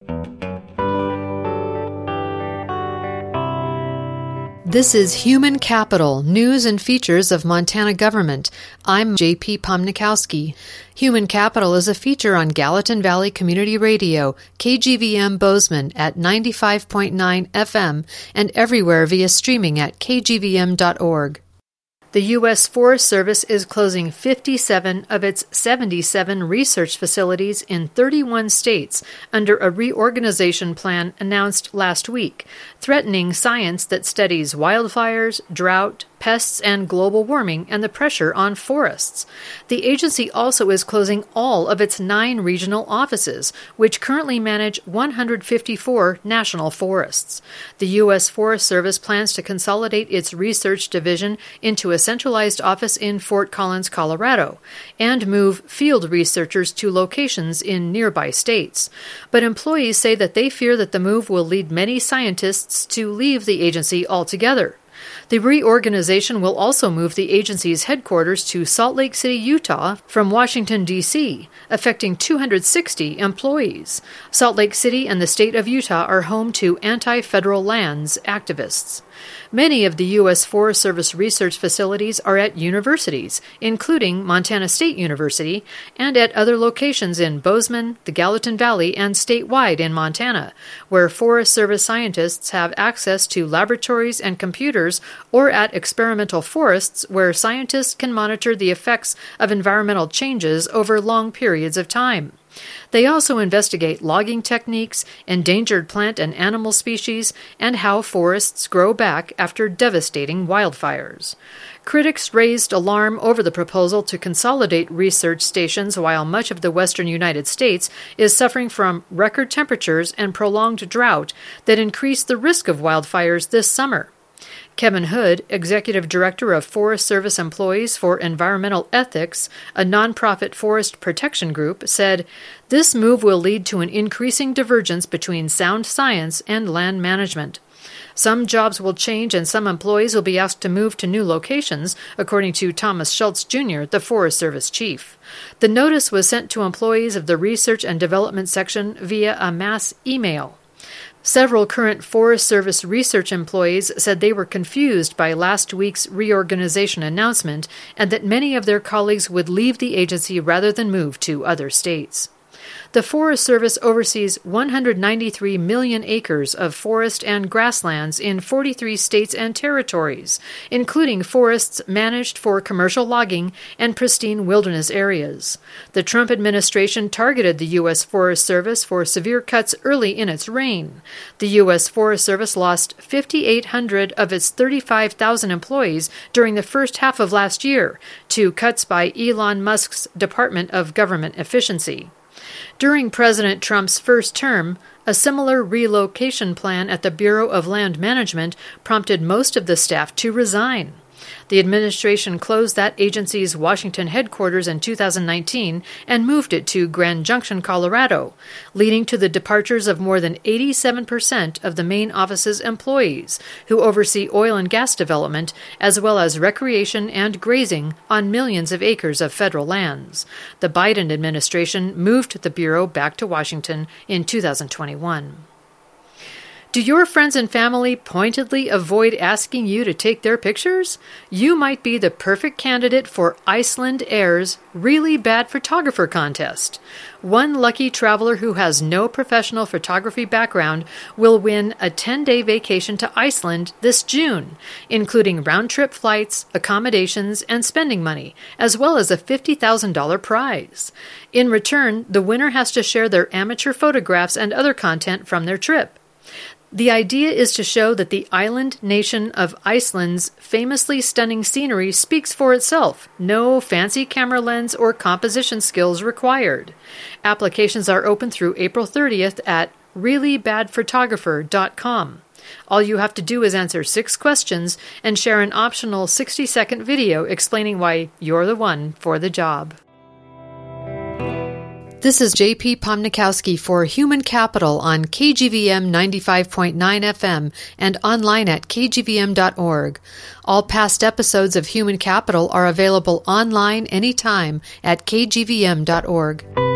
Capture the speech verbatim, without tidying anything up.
This is Human Capital, News and Features of Montana Government. I'm J P Pomnikowski. Human Capital is a feature on Gallatin Valley Community Radio, K G V M Bozeman at ninety-five point nine F M, and everywhere via streaming at k g v m dot org. The U S Forest Service is closing fifty-seven of its seventy-seven research facilities in thirty-one states under a reorganization plan announced last week, threatening science that studies wildfires, drought, pests, and global warming and the pressure on forests. The agency also is closing all of its nine regional offices, which currently manage one hundred fifty-four national forests. The U S Forest Service plans to consolidate its research division into a centralized office in Fort Collins, Colorado, and move field researchers to locations in nearby states. But employees say that they fear that the move will lead many scientists to leave the agency altogether. The reorganization will also move the agency's headquarters to Salt Lake City, Utah, from Washington, D C, affecting two hundred sixty employees. Salt Lake City and the state of Utah are home to anti-federal lands activists. Many of the U S Forest Service research facilities are at universities, including Montana State University, and at other locations in Bozeman, the Gallatin Valley, and statewide in Montana, where Forest Service scientists have access to laboratories and computers, or at experimental forests where scientists can monitor the effects of environmental changes over long periods of time. They also investigate logging techniques, endangered plant and animal species, and how forests grow back after devastating wildfires. Critics raised alarm over the proposal to consolidate research stations while much of the western United States is suffering from record temperatures and prolonged drought that increase the risk of wildfires this summer. Kevin Hood, Executive Director of Forest Service Employees for Environmental Ethics, a nonprofit forest protection group, said, "This move will lead to an increasing divergence between sound science and land management. Some jobs will change and some employees will be asked to move to new locations," according to Thomas Schultz, Junior, the Forest Service chief. The notice was sent to employees of the Research and Development section via a mass email. Several current Forest Service research employees said they were confused by last week's reorganization announcement and that many of their colleagues would leave the agency rather than move to other states. The Forest Service oversees one hundred ninety-three million acres of forest and grasslands in forty-three states and territories, including forests managed for commercial logging and pristine wilderness areas. The Trump administration targeted the U S Forest Service for severe cuts early in its reign. The U S Forest Service lost five thousand eight hundred of its thirty-five thousand employees during the first half of last year to cuts by Elon Musk's Department of Government Efficiency. During President Trump's first term, a similar relocation plan at the Bureau of Land Management prompted most of the staff to resign. The administration closed that agency's Washington headquarters in two thousand nineteen and moved it to Grand Junction, Colorado, leading to the departures of more than eighty-seven percent of the main office's employees, who oversee oil and gas development, as well as recreation and grazing on millions of acres of federal lands. The Biden administration moved the Bureau back to Washington in two thousand twenty-one. Do your friends and family pointedly avoid asking you to take their pictures? You might be the perfect candidate for Iceland Air's Really Bad Photographer contest. One lucky traveler who has no professional photography background will win a ten-day vacation to Iceland this June, including round-trip flights, accommodations, and spending money, as well as a fifty thousand dollars prize. In return, the winner has to share their amateur photographs and other content from their trip. The idea is to show that the island nation of Iceland's famously stunning scenery speaks for itself. No fancy camera lens or composition skills required. Applications are open through April thirtieth at really bad photographer dot com. All you have to do is answer six questions and share an optional sixty-second video explaining why you're the one for the job. This is J P Pomnikowski for Human Capital on K G V M ninety-five point nine F M and online at k g v m dot org. All past episodes of Human Capital are available online anytime at k g v m dot org.